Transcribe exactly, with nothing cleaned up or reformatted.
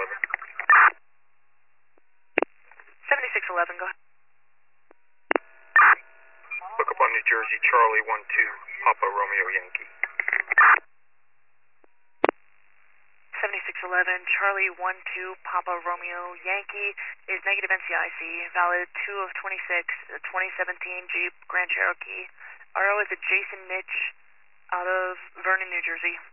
eleven. seventy-six eleven, go ahead. Look up on New Jersey, Charlie one two, Papa Romeo Yankee. seventy-six eleven, Charlie one two, Papa Romeo Yankee is negative N C I C, valid two of twenty-six, twenty seventeen Jeep Grand Cherokee. R O is a Jason Mitch out of Vernon, New Jersey.